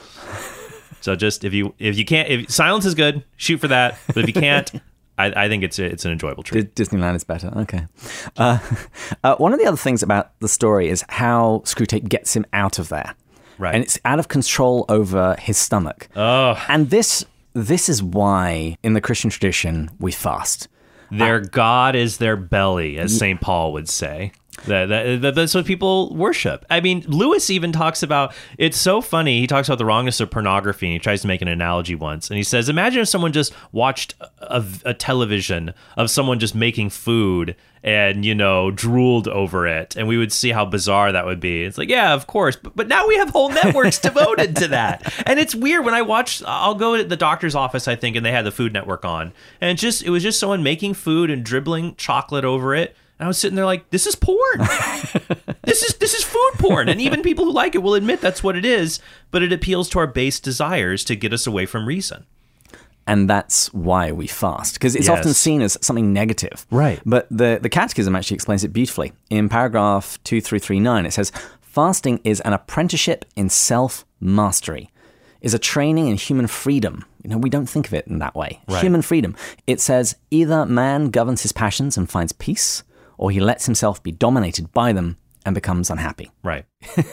Speaker 2: So just if you if you can't, if silence is good, shoot for that. But if you can't, I, I think it's a, it's an enjoyable treat.
Speaker 3: Disneyland is better. Okay. Uh, uh, one of the other things about the story is how Screwtape gets him out of there.
Speaker 2: Right.
Speaker 3: And it's out of control over his stomach.
Speaker 2: Oh.
Speaker 3: And this this is why in the Christian tradition we fast.
Speaker 2: Their
Speaker 3: uh,
Speaker 2: God is their belly, as Saint Paul would say. That, that, that, that's what people worship. I mean, Lewis even talks about, it's so funny, he talks about the wrongness of pornography, and he tries to make an analogy once. And he says, imagine if someone just watched a, a television of someone just making food and, you know, drooled over it. And we would see how bizarre that would be. It's like, yeah, of course. But, but now we have whole networks devoted to that. And it's weird when I watch, I'll go to the doctor's office, I think, and they had the Food Network on. And it just, it was just someone making food and dribbling chocolate over it. And I was sitting there like, this is porn. this is this is food porn. And even people who like it will admit that's what it is. But it appeals to our base desires to get us away from reason.
Speaker 3: And that's why we fast, because it's
Speaker 2: Yes.
Speaker 3: often seen as something negative.
Speaker 2: Right.
Speaker 3: But the, the Catechism actually explains it beautifully. In paragraph two three three nine, it says, fasting is an apprenticeship in self-mastery, is a training in human freedom. You know, we don't think of it in that way.
Speaker 2: Right.
Speaker 3: Human freedom. It says, either man governs his passions and finds peace, or he lets himself be dominated by them and becomes unhappy.
Speaker 2: Right.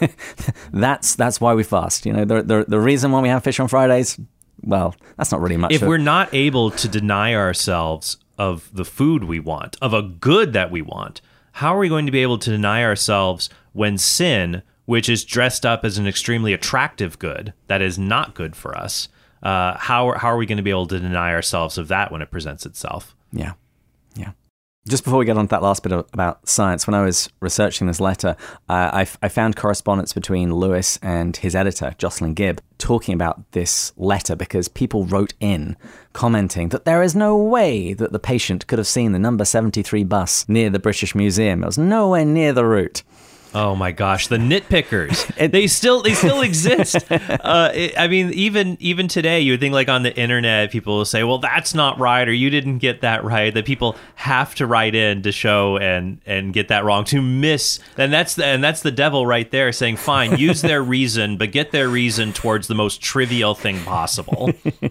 Speaker 3: That's that's why we fast. You know, the, the the reason why we have fish on Fridays, well, that's not really much.
Speaker 2: If
Speaker 3: of,
Speaker 2: we're not able to deny ourselves of the food we want, of a good that we want, how are we going to be able to deny ourselves when sin, which is dressed up as an extremely attractive good that is not good for us, uh, how, how are we going to be able to deny ourselves of that when it presents itself?
Speaker 3: Yeah, yeah. Just before we get on to that last bit of, about science, when I was researching this letter, uh, I, f- I found correspondence between Lewis and his editor, Jocelyn Gibb, talking about this letter because people wrote in commenting that there is no way that the patient could have seen the number seventy-three bus near the British Museum. It was nowhere near the route.
Speaker 2: Oh my gosh, the nitpickers. they still they still exist. Uh, it, I mean, even even today, you would think like on the internet, people will say, well, that's not right, or you didn't get that right. That people have to write in to show and and get that wrong, to miss. And that's the, and that's the devil right there saying, fine, use their reason, but get their reason towards the most trivial thing possible.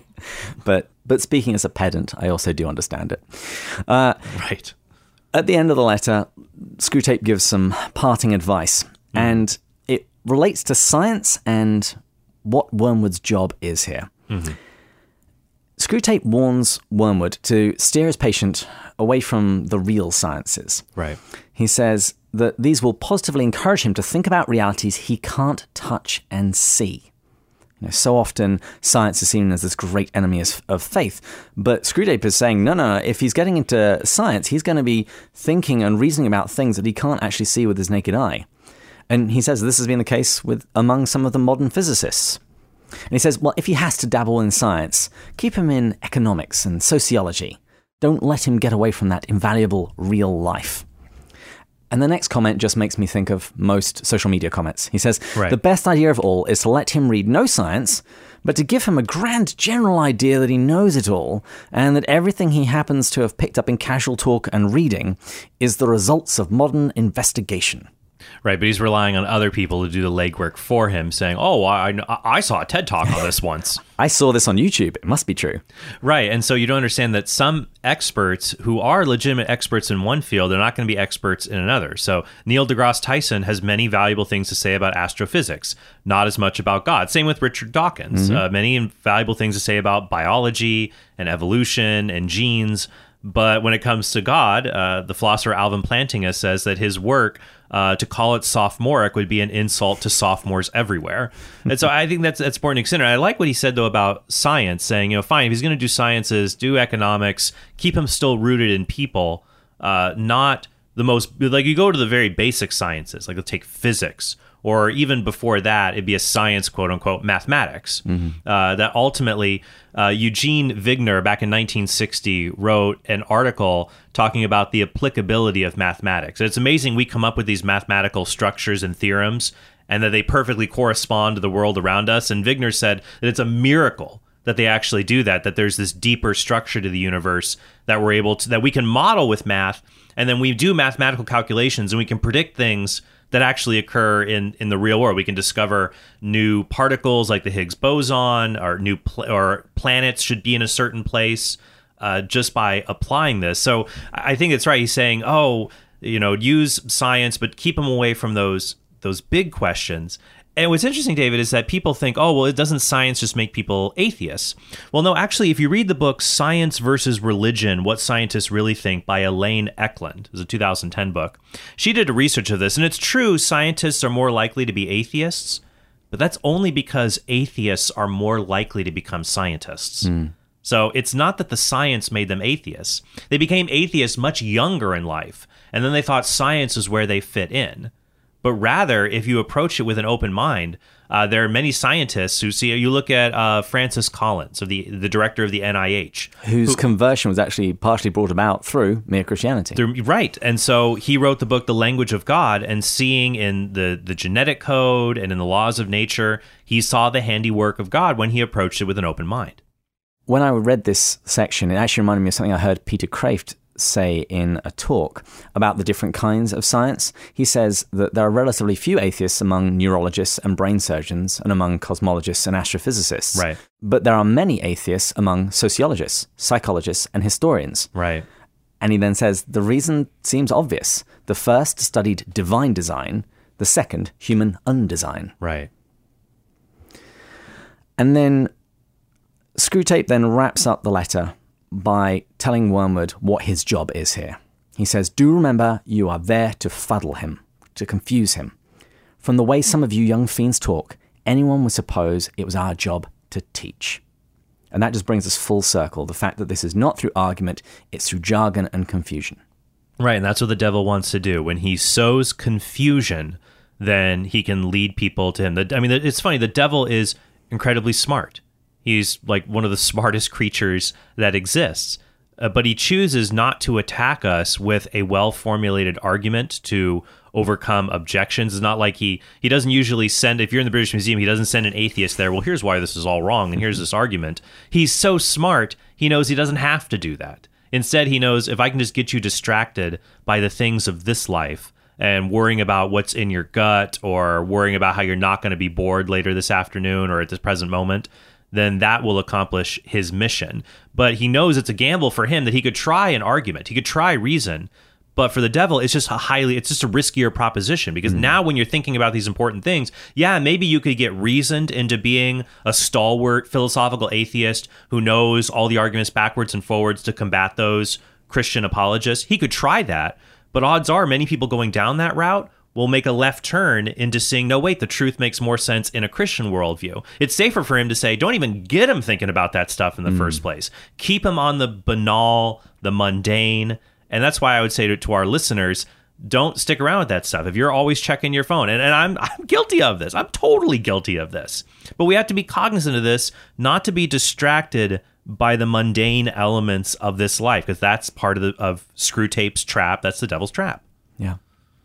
Speaker 3: but but speaking as a pedant, I also do understand it. Uh,
Speaker 2: right.
Speaker 3: At the end of the letter, Screwtape gives some parting advice, mm. and it relates to science and what Wormwood's job is here. Mm-hmm. Screwtape warns Wormwood to steer his patient away from the real sciences.
Speaker 2: Right.
Speaker 3: He says that these will positively encourage him to think about realities he can't touch and see. You know, so often science is seen as this great enemy of faith, but Screwtape is saying, no, no, if he's getting into science, he's going to be thinking and reasoning about things that he can't actually see with his naked eye. And he says this has been the case with among some of the modern physicists. And he says, well, if he has to dabble in science, keep him in economics and sociology. Don't let him get away from that invaluable real life. And the next comment just makes me think of most social media comments. He says, right. The best idea of all is to let him read no science, but to give him a grand general idea that he knows it all, and that everything he happens to have picked up in casual talk and reading is the results of modern investigation.
Speaker 2: Right, but he's relying on other people to do the legwork for him, saying, oh, I, I saw a TED Talk on this once.
Speaker 3: I saw this on YouTube. It must be true.
Speaker 2: Right, and so you don't understand that some experts who are legitimate experts in one field are not going to be experts in another. So Neil deGrasse Tyson has many valuable things to say about astrophysics, not as much about God. Same with Richard Dawkins. Mm-hmm. Uh, many valuable things to say about biology and evolution and genes. But when it comes to God, uh, the philosopher Alvin Plantinga says that his work, uh, to call it sophomoric, would be an insult to sophomores everywhere. And so I think that's that's important to consider. I like what he said, though, about science, saying, you know, fine, if he's going to do sciences, do economics, keep him still rooted in people, uh, not the most, like you go to the very basic sciences, like let's take physics, or even before that, it'd be a science, quote unquote, mathematics. Mm-hmm. Uh, that ultimately, uh, Eugene Wigner, back in nineteen sixty, wrote an article talking about the applicability of mathematics. It's amazing we come up with these mathematical structures and theorems, and that they perfectly correspond to the world around us. And Wigner said that it's a miracle that they actually do that, that there's this deeper structure to the universe that we're able to, that we can model with math, and then we do mathematical calculations and we can predict things that actually occur in, in the real world. We can discover new particles like the Higgs boson, or new pl- or planets should be in a certain place uh, just by applying this. So I think it's right. He's saying, oh, you know, use science, but keep them away from those those big questions. And what's interesting, David, is that people think, oh, well, it doesn't science just make people atheists? Well, no, actually, if you read the book Science versus Religion, What Scientists Really Think by Elaine Eklund, it was a two thousand ten book, she did a research of this. And it's true, scientists are more likely to be atheists, but that's only because atheists are more likely to become scientists. Mm. So it's not that the science made them atheists. They became atheists much younger in life, and then they thought science is where they fit in. But rather, if you approach it with an open mind, uh, there are many scientists who see, you look at uh, Francis Collins, of the the director of the N I H.
Speaker 3: Whose
Speaker 2: who,
Speaker 3: conversion was actually partially brought about through mere Christianity.
Speaker 2: Through, right. And so he wrote the book, The Language of God, and seeing in the, the genetic code and in the laws of nature, he saw the handiwork of God when he approached it with an open mind.
Speaker 3: When I read this section, it actually reminded me of something I heard Peter Kraft say in a talk about the different kinds of science. He says that there are relatively few atheists among neurologists and brain surgeons and among cosmologists and astrophysicists.
Speaker 2: Right.
Speaker 3: But there are many atheists among sociologists, psychologists, and historians.
Speaker 2: Right.
Speaker 3: And he then says the reason seems obvious. The first studied divine design, the second human undesign.
Speaker 2: Right.
Speaker 3: And then Screwtape then wraps up the letter by telling Wormwood what his job is here. He says, do remember you are there to fuddle him, to confuse him. From the way some of you young fiends talk, anyone would suppose it was our job to teach. And that just brings us full circle, the fact that this is not through argument, it's through jargon and confusion.
Speaker 2: Right, and that's what the devil wants to do. When he sows confusion, then he can lead people to him. I mean, it's funny, the devil is incredibly smart. He's like one of the smartest creatures that exists. Uh, but he chooses not to attack us with a well-formulated argument to overcome objections. It's not like he he doesn't usually send, if you're in the British Museum, he doesn't send an atheist there, well, here's why this is all wrong, and here's this argument. He's so smart, he knows he doesn't have to do that. Instead, he knows, if I can just get you distracted by the things of this life and worrying about what's in your gut, or worrying about how you're not going to be bored later this afternoon or at this present moment, then that will accomplish his mission. But he knows it's a gamble for him that he could try an argument. He could try reason. But for the devil, it's just a highly, it's just a riskier proposition, because mm. now when you're thinking about these important things, yeah, maybe you could get reasoned into being a stalwart philosophical atheist who knows all the arguments backwards and forwards to combat those Christian apologists. He could try that. But odds are many people going down that route will make a left turn into seeing, no, wait, the truth makes more sense in a Christian worldview. It's safer for him to say, don't even get him thinking about that stuff in the mm. first place. Keep him on the banal, the mundane. And that's why I would say to, to our listeners, don't stick around with that stuff. If you're always checking your phone, and, and I'm I'm guilty of this. I'm totally guilty of this. But we have to be cognizant of this, not to be distracted by the mundane elements of this life, because that's part of the of Screwtape's trap. That's the devil's trap.
Speaker 3: Yeah.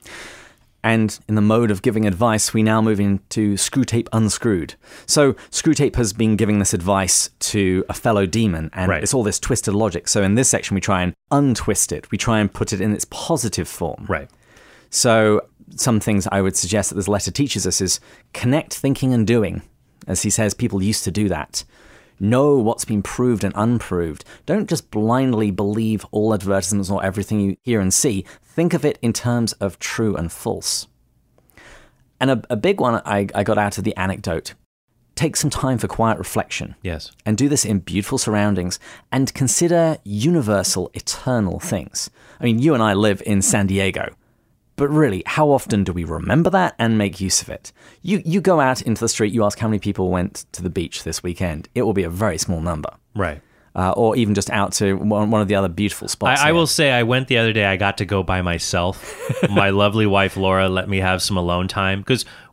Speaker 3: And in the mode of giving advice, we now move into Screwtape Unscrewed. So Screwtape has been giving this advice to a fellow demon, and right. it's all this twisted logic. So in this section, we try and untwist it. We try and put it in its positive form.
Speaker 2: Right.
Speaker 3: So some things I would suggest that this letter teaches us is connect thinking and doing. As he says, people used to do that. Know what's been proved and unproved. Don't just blindly believe all advertisements or everything you hear and see. Think of it in terms of true and false. And a, a big one I, I got out of the anecdote. Take some time for quiet reflection.
Speaker 2: Yes.
Speaker 3: And do this in beautiful surroundings and consider universal, eternal things. I mean, you and I live in San Diego. But really, how often do we remember that and make use of it? You you go out into the street, you ask how many people went to the beach this weekend. It will be a very small number.
Speaker 2: Right.
Speaker 3: Uh, or even just out to one, one of the other beautiful spots.
Speaker 2: I, I will say I went the other day, I got to go by myself. My lovely wife, Laura, let me have some alone time. Because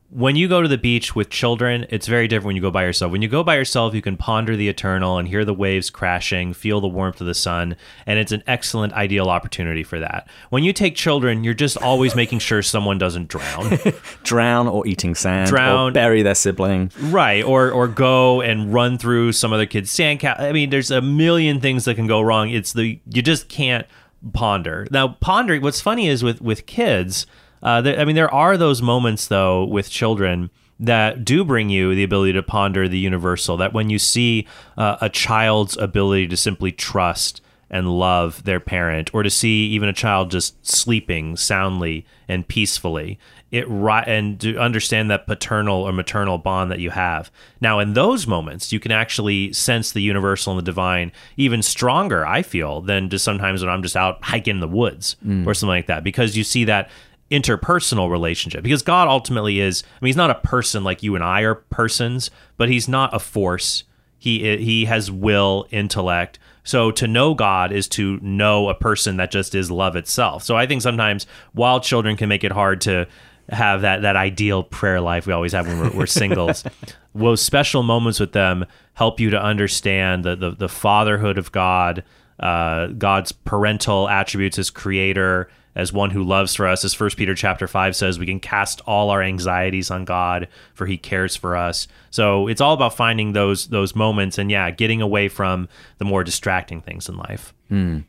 Speaker 2: when you go to the beach with children, it's very different when you go by yourself. When you go by yourself, you can ponder the eternal and hear the waves crashing, feel the warmth of the sun, and it's an excellent, ideal opportunity for that. When you take children, you're just always making sure someone doesn't drown.
Speaker 3: Drown or eating sand
Speaker 2: Drown.
Speaker 3: or bury their sibling.
Speaker 2: Right, or or go and run through some other kid's sandcastle. I mean, there's a million things that can go wrong. It's the you just can't ponder. Now, pondering, what's funny is with, with kids... Uh, th- I mean, there are those moments, though, with children that do bring you the ability to ponder the universal, that when you see uh, a child's ability to simply trust and love their parent, or to see even a child just sleeping soundly and peacefully, it ri- and to understand that paternal or maternal bond that you have. Now, in those moments, you can actually sense the universal and the divine even stronger, I feel, than just sometimes when I'm just out hiking in the woods mm. or something like that, because you see that interpersonal relationship, because God ultimately is, I mean, he's not a person like you and I are persons, but he's not a force. He he has will, intellect. So to know God is to know a person that just is love itself. So I think sometimes while children can make it hard to have that that ideal prayer life we always have when we're, we're singles, those special moments with them help you to understand the the, the fatherhood of God, uh, God's parental attributes as creator, as one who loves for us. As First Peter chapter five says, we can cast all our anxieties on God, for he cares for us. So it's all about finding those those moments and, yeah, getting away from the more distracting things in life.
Speaker 3: Mm.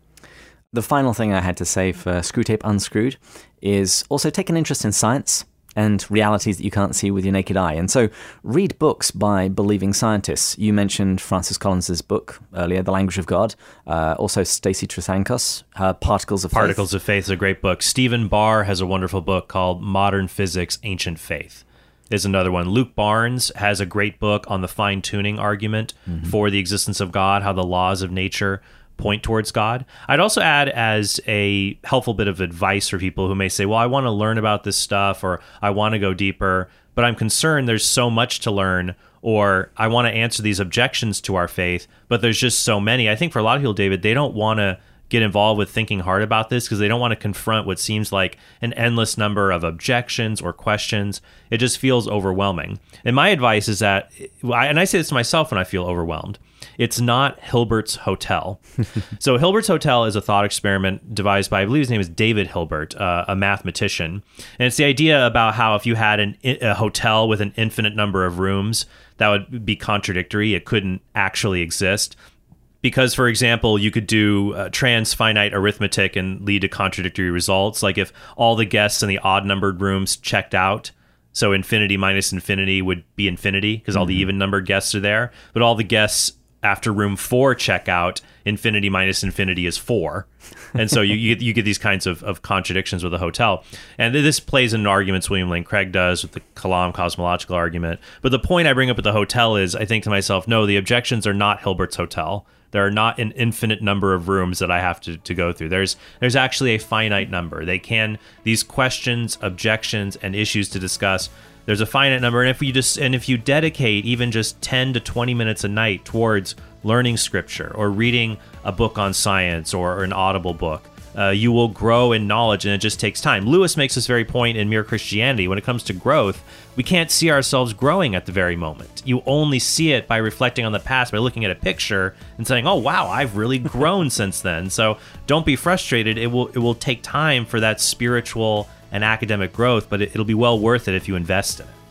Speaker 3: The final thing I had to say for Screwtape Unscrewed is also take an interest in science and realities that you can't see with your naked eye. And so read books by believing scientists. You mentioned Francis Collins's book earlier, The Language of God. Uh, also Stacey Trasancos, her Particles of Faith.
Speaker 2: Particles of Faith is a great book. Stephen Barr has a wonderful book called Modern Physics, Ancient Faith is another one. Luke Barnes has a great book on the fine-tuning argument mm-hmm. for the existence of God, how the laws of nature point towards God. I'd also add as a helpful bit of advice for people who may say, well, I want to learn about this stuff, or I want to go deeper, but I'm concerned there's so much to learn, or I want to answer these objections to our faith, but there's just so many. I think for a lot of people, David, they don't want to get involved with thinking hard about this because they don't want to confront what seems like an endless number of objections or questions. It just feels overwhelming. And my advice is that, and I say this to myself when I feel overwhelmed, it's not Hilbert's Hotel. So Hilbert's Hotel is a thought experiment devised by, I believe his name is David Hilbert, uh, a mathematician. And it's the idea about how if you had an, a hotel with an infinite number of rooms, that would be contradictory. It couldn't actually exist. Because, for example, you could do uh, trans-finite arithmetic and lead to contradictory results. Like if all the guests in the odd-numbered rooms checked out, so infinity minus infinity would be infinity because mm-hmm. all the even-numbered guests are there. But all the guests after room four check out, infinity minus infinity is four. And so you you get, you get these kinds of, of contradictions with a hotel. And this plays into arguments William Lane Craig does with the Kalam cosmological argument. But the point I bring up with the hotel is I think to myself, no, the objections are not Hilbert's Hotel. There are not an infinite number of rooms that I have to, to go through. There's there's actually a finite number. They can, these questions, objections, and issues to discuss, there's a finite number. And if you just and if you dedicate even just ten to twenty minutes a night towards learning scripture or reading a book on science or, or an audible book, uh, you will grow in knowledge, and it just takes time. Lewis makes this very point in Mere Christianity. When it comes to growth, we can't see ourselves growing at the very moment. You only see it by reflecting on the past, by looking at a picture and saying, oh, wow, I've really grown since then. So don't be frustrated. It will it will take time for that spiritual and academic growth, but it, it'll be well worth it if you invest in it.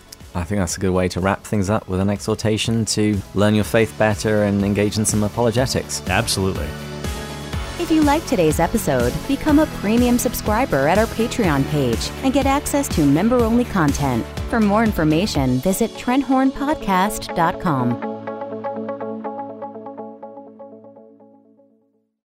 Speaker 3: I think that's a good way to wrap things up with an exhortation to learn your faith better and engage in some apologetics.
Speaker 2: Absolutely.
Speaker 4: If you like today's episode, become a premium subscriber at our Patreon page and get access to member-only content. For more information, visit trent horn podcast dot com.